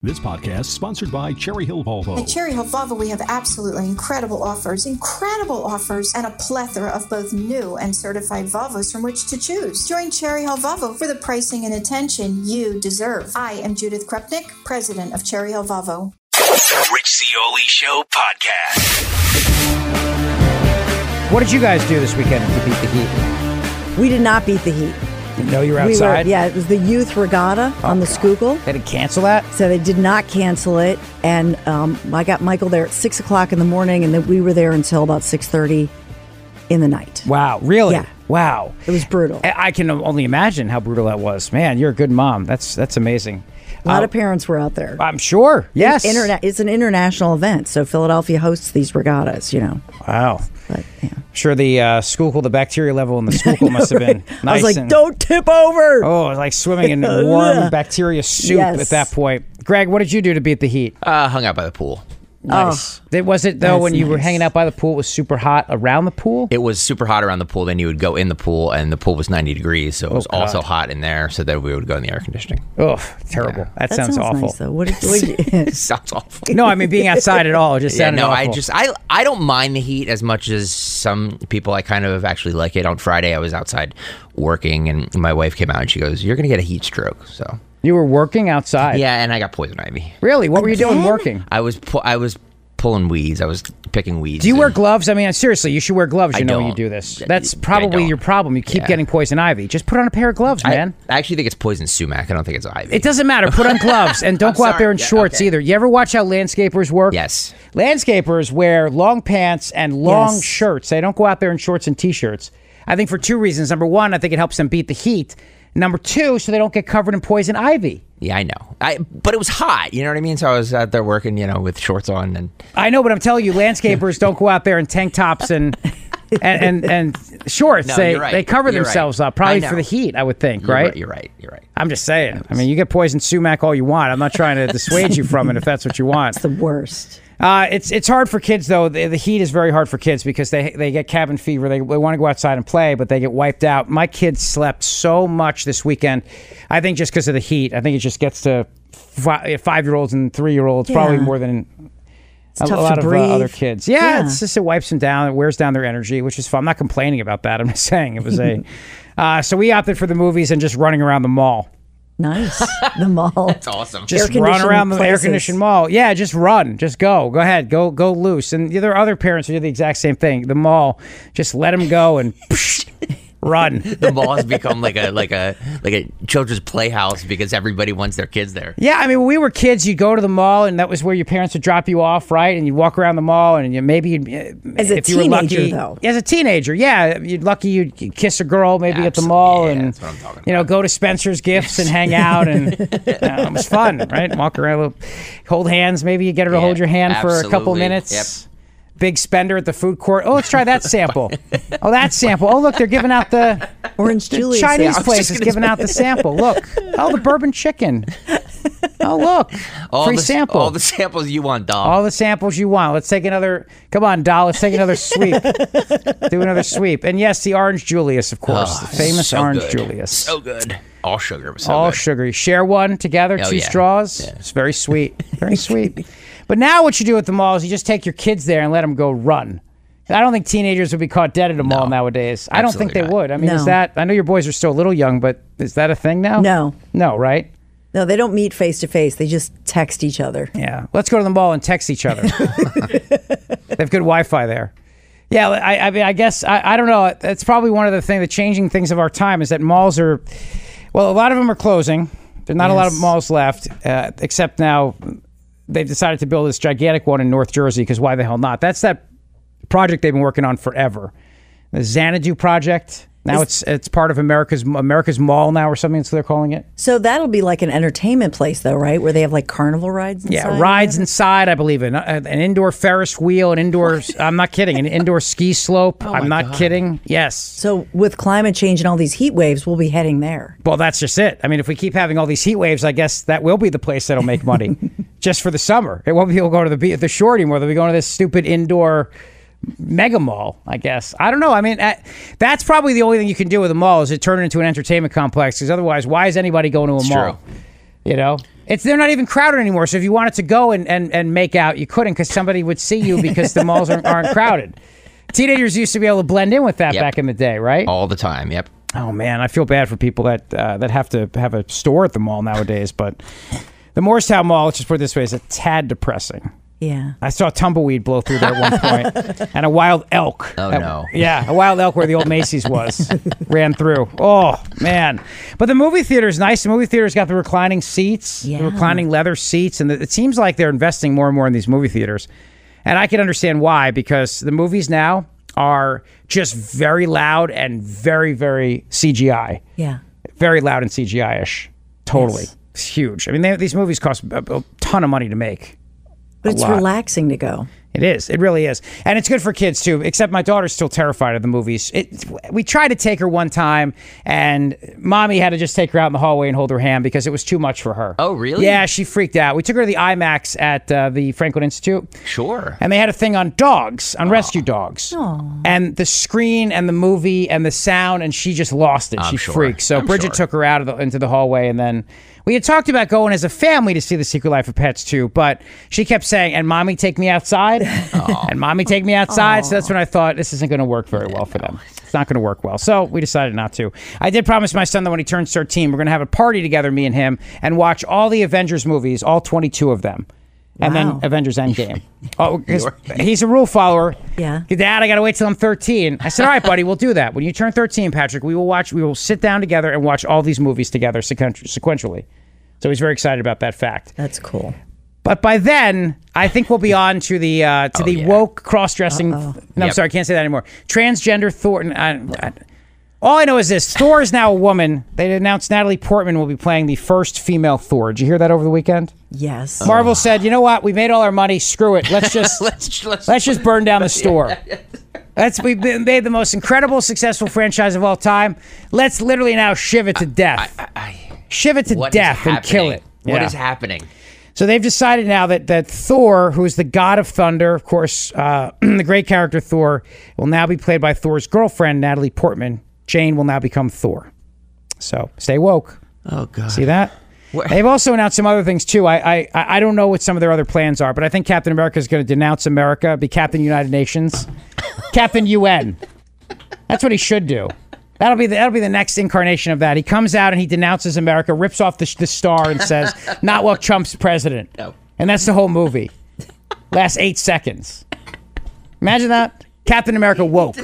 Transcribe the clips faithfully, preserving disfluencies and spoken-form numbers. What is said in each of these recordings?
This podcast is sponsored by Cherry Hill Volvo. At Cherry Hill Volvo, we have absolutely incredible offers, incredible offers, and a plethora of both new and certified Volvos from which to choose. Join Cherry Hill Volvo for the pricing and attention you deserve. I am Judith Krupnik, president of Cherry Hill Volvo. The Rich Zeoli Show podcast. What did you guys do this weekend to beat the Heat? We did not beat the Heat. No, you were We outside? were, yeah, it was the youth regatta Oh, on the God. Schuylkill. They didn't cancel that? So they did not cancel it. And um, I got Michael there at six o'clock in the morning, and then we were there until about six thirty in the night. Wow, really? Yeah. Wow. It was brutal. I I can only imagine how brutal that was. Man, you're a good mom. That's that's amazing. A lot Uh, of parents were out there. I'm sure. Yes. Interna- it's an international event, so Philadelphia hosts these regattas, you know. Wow. But, yeah. Sure, the uh, Schuylkill, the bacteria level in the Schuylkill must have been nice. I was like, and, don't tip over. Oh, it was like swimming in warm bacteria soup Yes. at that point. Greg, what did you do to beat the Heat? Uh, hung out by the pool. Nice. Did- was it, though, that's when you were nice. hanging out by the pool, it was super hot around the pool? It was super hot around the pool. Then you would go in the pool, and the pool was ninety degrees, so it was Oh, God. also hot in there. So then we would go in the air conditioning. Oh, terrible. That, That sounds, sounds awful. nice, though. What did, what did you... Sounds awful. No, I mean, being outside at all, it just Yeah, sounded no, awful. I just I I don't mind the heat as much as some people. I kind of actually like it. On Friday, I was outside working, and my wife came out and she goes, "You're gonna get a heat stroke." So You were working outside? yeah, and I got poison ivy. Really? What were you doing working? I was pu- I was pulling weeds. I was picking weeds. Do you wear and- gloves? I mean, seriously, you should wear gloves. You I know when you don't. do this. I- That's I probably don't. your problem. You keep Yeah. getting poison ivy. Just put on a pair of gloves, I, man. I actually think it's poison sumac. I don't think it's ivy. It doesn't matter. Put on gloves and don't I'm go out there in sorry. Yeah, shorts okay. either. You ever watch how landscapers work? Yes. Landscapers wear long pants and long Yes. shirts. They don't go out there in shorts and t-shirts. I think for two reasons. Number one, I think it helps them beat the heat. Number two, so they don't get covered in poison ivy. Yeah, I know. I but it was hot. You know what I mean? So I was out there working, you know, with shorts on and I know, but I'm telling you, landscapers don't go out there in tank tops and and and, and shorts. No, they you're right. they cover You're themselves right. up, probably I for the know. heat. I would think, You're right? You're right. You're right. I'm just saying. I mean, you get poison sumac all you want. I'm not trying to dissuade you from it if that's what you want. the worst. Uh, it's it's hard for kids though. The, the heat is very hard for kids because they they get cabin fever. They, they want to go outside and play, but they get wiped out. My kids slept so much this weekend. I think just because of the heat. I think it just gets to fi- five year olds and three year olds probably Yeah. more than It's a, a tough lot to of uh, breathe. other kids. Yeah, Yeah. it's just it wipes them down. It wears down their energy, which is fun. I'm not complaining about that. I'm just saying it was a. uh, so we opted for the movies and just running around the mall. Nice. The mall. That's awesome. Just run Air-conditioned around the air places. conditioned mall. Yeah, just run. Just go. Go ahead. Go go loose. And there are other parents who do the exact same thing. The mall, just let them go and run. The mall has become like a like a like a children's playhouse because everybody wants their kids there. Yeah, I mean, when we were kids, you'd go to the mall, and that was where your parents would drop you off, right? And you'd walk around the mall, and you, maybe you'd, uh, As a if you were teenager, lucky, though. as a teenager, yeah, you'd lucky you'd kiss a girl maybe at the Absolutely. mall, Yeah, and that's what I'm talking you know, about. go to Spencer's Gifts and hang out, and you know, it was fun, right? Walk around, hold hands. Maybe you get her to Yeah, hold your hand for a couple absolutely. minutes. Yep. Big spender at the food court. Oh, let's try that sample. Oh, that sample. Oh, look, they're giving out the. Orange The Julius. Chinese I was place just is gonna giving say- out the sample. Look. Oh, the bourbon chicken. Oh, look. All Free the, sample. All the samples you want, dog. All the samples you want. Let's take another. Come on, doll. Let's take another sweep. Do another sweep. And yes, the Orange Julius, of course. Oh, the famous so Orange good. Julius. So good. All sugar. So All good. sugary. Share one together, Oh, two yeah. straws. Yeah. It's very sweet. Very sweet. But now what you do at the mall is you just take your kids there and let them go run. I don't think teenagers would be caught dead at a mall No, nowadays. I don't think they absolutely not. would. I mean, is No. that, I know your boys are still a little young, but is that a thing now? No. No, right? No, they don't meet face to face. They just text each other. Yeah. Let's go to the mall and text each other. They have good Wi-Fi there. Yeah, I, I mean, I guess, I, I don't know. It's probably one of the things, the changing things of our time is that malls are, well, a lot of them are closing. There's not a lot of Yes. malls left, uh, except now they've decided to build this gigantic one in North Jersey, because why the hell not? That's that project they've been working on forever. The Xanadu project. Now it's it's part of America's America's Mall now, or something, so they're calling it. So that'll be like an entertainment place, though, right? Where they have like carnival rides inside? Yeah, rides inside, I believe. An, an indoor Ferris wheel, an indoor, I'm not kidding, an indoor ski slope. I'm not kidding. Yes. So with climate change and all these heat waves, we'll be heading there. Well, that's just it. I mean, if we keep having all these heat waves, I guess that will be the place that'll make money just for the summer. It won't be people go to the, be- the shore anymore. They'll be going to this stupid indoor mega mall, I guess. I don't know. I mean, uh, that's probably the only thing you can do with a mall is it turn it into an entertainment complex, because otherwise, why is anybody going to a It's mall? true. You know? It's they're not even crowded anymore. So if you wanted to go and, and, and make out, you couldn't because somebody would see you because the malls aren't, aren't crowded. Teenagers used to be able to blend in with that Yep. back in the day, right? All the time. Yep. Oh man, I feel bad for people that uh, that have to have a store at the mall nowadays. But the Morristown Mall, let's just put it this way, is a tad depressing. Yeah. I saw a tumbleweed blow through there at one point, and a wild elk. Oh, That- no. Yeah, a wild elk where the old Macy's was ran through. Oh man! But the movie theater is nice. The movie theater's got the reclining seats, Yeah. the reclining leather seats, and the, it seems like they're investing more and more in these movie theaters. And I can understand why, because the movies now are just very loud and very, very C G I. Yeah. Very loud and C G I-ish. Totally. Yes. It's huge. I mean, they, these movies cost a, a ton of money to make. But it's lot. relaxing to go. It is. It really is. And it's good for kids, too, except my daughter's still terrified of the movies. It, we tried to take her one time, and Mommy had to just take her out in the hallway and hold her hand because it was too much for her. Oh, really? Yeah, she freaked out. We took her to the IMAX at uh, the Franklin Institute. Sure. And they had a thing on dogs, on rescue dogs. And the screen and the movie and the sound, and she just lost it. I'm she sure. freaked. So I'm Bridget sure. took her out of the, into the hallway, and then we had talked about going as a family to see The Secret Life of Pets too, but she kept saying, and Mommy, take me outside. And Mommy, take me outside. So that's when I thought, this isn't going to work very well for them. It's not going to work well. So we decided not to. I did promise my son that when he turns thirteen, we're going to have a party together, me and him, and watch all the Avengers movies, all twenty-two of them. And Wow. then Avengers Endgame. Oh, 'cause he's a rule follower. Yeah. Dad, I got to wait till I'm thirteen. I said, all right, buddy, we'll do that. When you turn thirteen, Patrick, we will watch, we will sit down together and watch all these movies together sequen- sequentially. So he's very excited about that fact. That's cool. But by then, I think we'll be on to the uh, to Oh, the yeah. woke cross-dressing. No, I'm Yep. sorry, I can't say that anymore. Transgender Thor. I, I, all I know is this: Thor is now a woman. They announced Natalie Portman will be playing the first female Thor. Did you hear that over the weekend? Yes. Marvel said, "You know what? We made all our money. Screw it. Let's just Let's, let's, let's just burn down the store." That's we've been- made the most incredible, successful franchise of all time. Let's literally now shiv it to death. shiv it to what is death and kill happening? it. What Yeah. is happening? So they've decided now that, that Thor, who is the god of thunder, of course, uh, the great character Thor, will now be played by Thor's girlfriend, Natalie Portman. Jane will now become Thor. So stay woke. Oh, God. See that? Where- They've also announced some other things, too. I, I I don't know what some of their other plans are, but I think Captain America is going to denounce America, be Captain United Nations. Captain U N. That's what he should do. That'll be the, that'll be the next incarnation of that. He comes out and he denounces America, rips off the, the star, and says, "Not while Trump's president." No. And that's the whole movie. Lasts eight seconds. Imagine that. Captain America woke.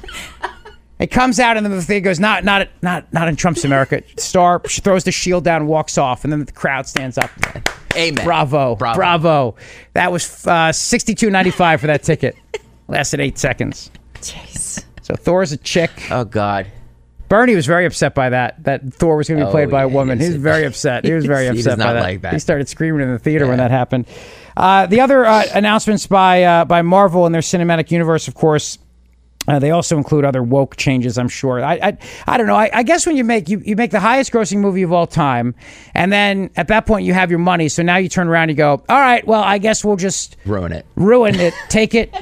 It comes out and then the thing goes, "Not not not not in Trump's America." Star she throws the shield down, walks off, and then the crowd stands up. Amen. Bravo, Bravo. bravo. That was uh, sixty-two ninety-five for that ticket. Lasted eight seconds. Jeez. So Thor's a chick. Oh, God. Bernie was very upset by that, that Thor was going to be Oh, played by a yeah, woman. he He was is. very upset. He was very He upset does by not that. like that. He started screaming in the theater when that happened. Uh, the other uh, announcements by uh, by Marvel and their cinematic universe, of course, uh, they also include other woke changes, I'm sure. I I, I don't know. I, I guess when you make you, you make the highest grossing movie of all time, and then at that point you have your money, so now you turn around and you go, all right, well, I guess we'll just Ruin it. ruin it, take it,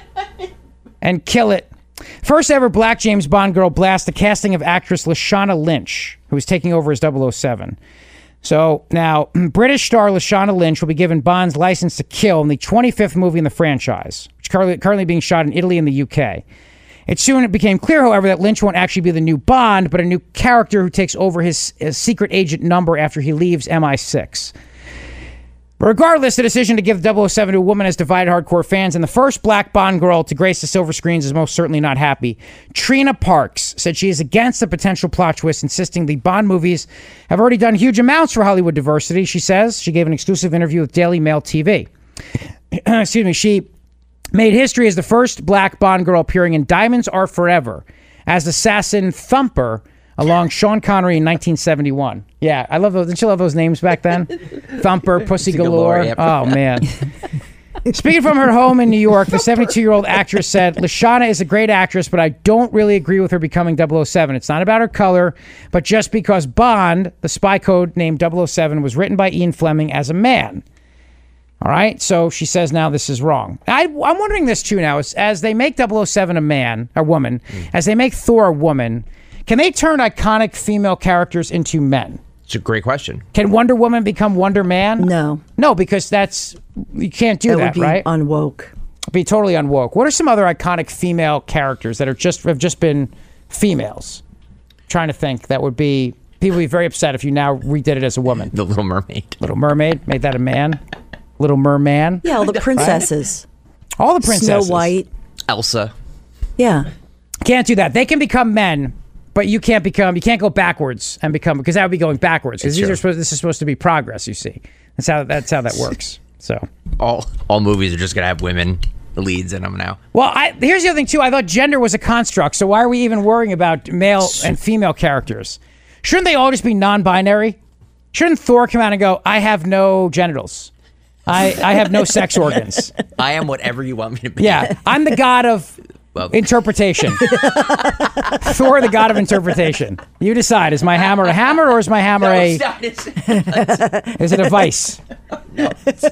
and kill it. First ever black James Bond girl blast the casting of actress Lashana Lynch, who is taking over as double oh seven. So now, British star Lashana Lynch will be given Bond's license to kill in the twenty-fifth movie in the franchise, which is currently, currently being shot in Italy and the U K. It soon became clear, however, that Lynch won't actually be the new Bond, but a new character who takes over his, his secret agent number after he leaves M I six. Regardless, the decision to give double oh seven to a woman has divided hardcore fans, and the first black Bond girl to grace the silver screens is most certainly not happy. Trina Parks said she is against the potential plot twist, insisting the Bond movies have already done huge amounts for Hollywood diversity, she says. She gave an exclusive interview with Daily Mail T V. Excuse me. She made history as the first black Bond girl appearing in Diamonds Are Forever as assassin Thumper along Sean Connery in nineteen seventy-one. Yeah, I love those. Didn't you love those names back then? Thumper, Pussy Galore. Galore, yep. Oh, man. Speaking from her home in New York, the seventy-two-year-old actress said, Lashana is a great actress, but I don't really agree with her becoming double oh seven. It's not about her color, but just because Bond, the spy code named double oh seven, was written by Ian Fleming as a man. All right, so she says now this is wrong. I, I'm wondering this too now, as, as they make double oh seven a man, a woman, mm. as they make Thor a woman, can they turn iconic female characters into men? It's a great question. Can Wonder Woman become Wonder Man? No. No, because that's you can't do That that, would be right? unwoke. Be totally unwoke. What are some other iconic female characters that are just have just been females? I'm trying to think. That would be people would be very upset if you now redid it as a woman. The Little Mermaid. Little Mermaid made that a man. Little Merman. Yeah, all the princesses. All the princesses. Snow White. Elsa. Yeah. Can't do that. They can become men, but you can't become. You can't go backwards and become because that would be going backwards. Because these Sure. are supposed. This is supposed to be progress. You see. That's how. That's how that works. So. All all movies are just gonna have women leads in them now. Well, I, here's the other thing too. I thought gender was a construct. So why are we even worrying about male and female characters? Shouldn't they all just be non-binary? Shouldn't Thor come out and go, "I have no genitals. I I have no sex organs. I am whatever you want me to be." Yeah, I'm the god of Well- interpretation. Thor, the god of interpretation. You decide. Is my hammer a hammer or is my hammer No, a? it's not. It's- Is it a vice? no.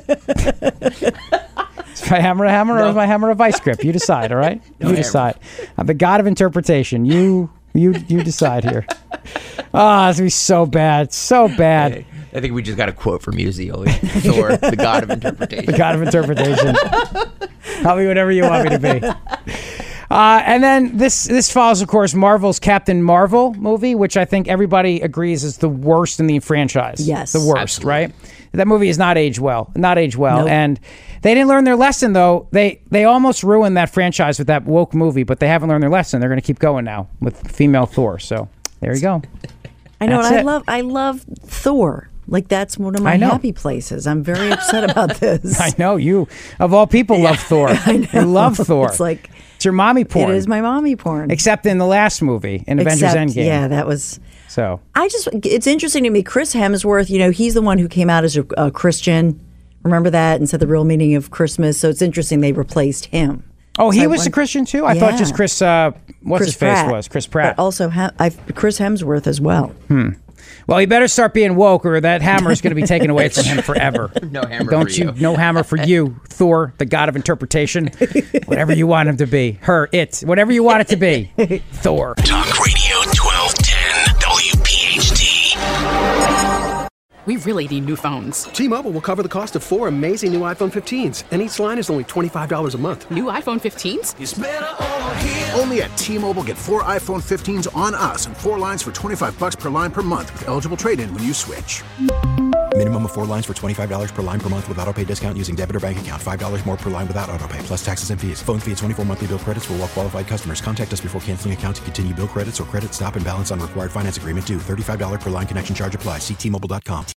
Is my hammer a hammer or is my hammer a vice grip? You decide. All right. you hammer. decide. I'm the god of interpretation. You you you decide here. Ah, oh, it's gonna be so bad, so bad. Hey, I think we just got a quote from Uziel. Thor, the god of interpretation. The god of interpretation. Call me whatever you want me to be. Uh, and then this this follows, of course, Marvel's Captain Marvel movie, which I think everybody agrees is the worst in the franchise. Yes. The worst, Absolutely. right? That movie has not aged well. Not aged well. Nope. And they didn't learn their lesson, though. They they almost ruined that franchise with that woke movie, but they haven't learned their lesson. They're going to keep going now with female Thor. So there you go. I know, That's and I it. love I love Thor. Like that's one of my I know. happy places. I'm very upset about this. I know you, of all people, love Thor. I know. You love Thor. It's like it's your mommy porn. it is my mommy porn. Except in the last movie, in Avengers Except, Endgame. Yeah, that was. So I just it's interesting to me. Chris Hemsworth, you know, he's the one who came out as a, a Christian. Remember that and said the real meaning of Christmas. So it's interesting they replaced him. Oh, he So I was wonder- a Christian too? I Yeah. thought just Chris, uh, what's Chris his face Pratt. was? Chris Pratt. But also ha- I've, Chris Hemsworth as well. Well, he better start being woke or that hammer is going to be taken away from him forever. No hammer Don't for you. No hammer for you, Thor, the god of interpretation. Whatever you want him to be. Her, it, whatever you want it to be. Thor. Talk Radio twelve ten W P H T. We really need new phones. T-Mobile will cover the cost of four amazing new iPhone fifteens, and each line is only twenty-five dollars a month. New iPhone fifteens? Only at T-Mobile, get four iPhone fifteens on us and four lines for twenty-five bucks per line per month with eligible trade-in when you switch. Minimum of four lines for twenty-five dollars per line per month with auto pay discount using debit or bank account. five dollars more per line without auto pay, plus taxes and fees. Phone fee at twenty-four monthly bill credits for well-qualified customers. Contact us before canceling account to continue bill credits or credit stop and balance on required finance agreement due. thirty-five dollars per line connection charge applies. See T Mobile dot com.